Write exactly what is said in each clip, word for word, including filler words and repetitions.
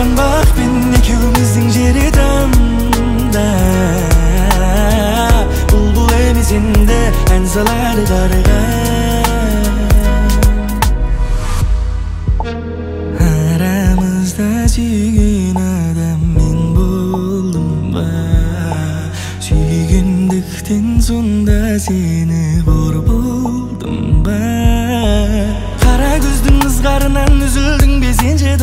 қалған бақпен екеуміздің жері тамда. Бұлбұл емес енді ән салады қарға. Арамызда сүйген адам мен болдым ба? Сүйгендіктен сонда сені бор болдым ба? Қара көздің ызғарынан үзілдің бе сен же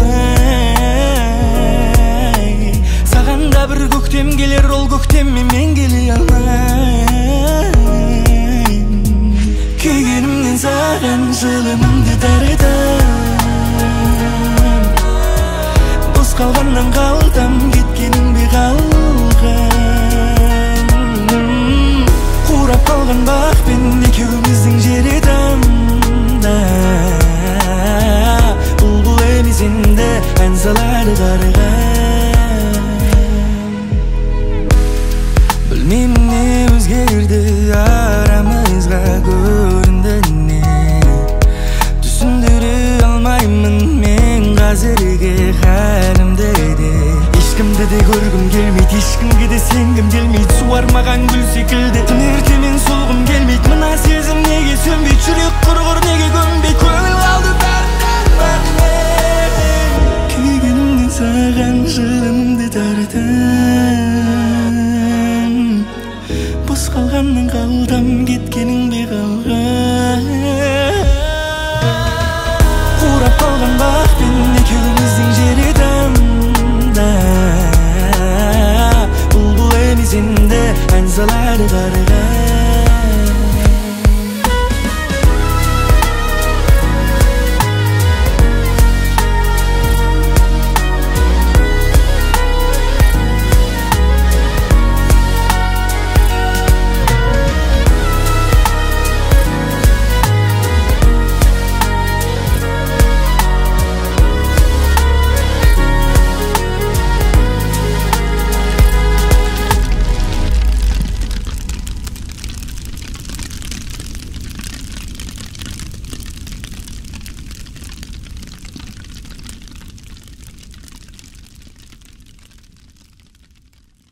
таямай? Саған да бір көктем келер, ол көктеммен мен келе алмай. Күйгенімнен саған жылымымды тартам, бос қалғаннан қалтам, кеткенің бе қалған. Қурап қалған бақпен екеуміздің жері тамда. Бұлбұл емес енді ән салады қарға. Білмеймін не өзгерді арамызға, көрінді не, түсіндіре алмаймын мен қазірге халімді де. Ешкімді де көргім келмейді, ешкімге де сенгім келмейді. Суармаған гүл секілді түн ертемен солғым келмейді. Мына сезім неге сөнбейді, жүрек құрғыр неге көнбейді. Көңіл қалды бәрінен бәрінен. Күйгенімнен саған жылымымды тартам, бос қалғаннан қалтам, кеткенің бе қалған. Қурап қалған бақпен екеуміздің жері тамда. Бұлбұл емес енді ән салады қарға.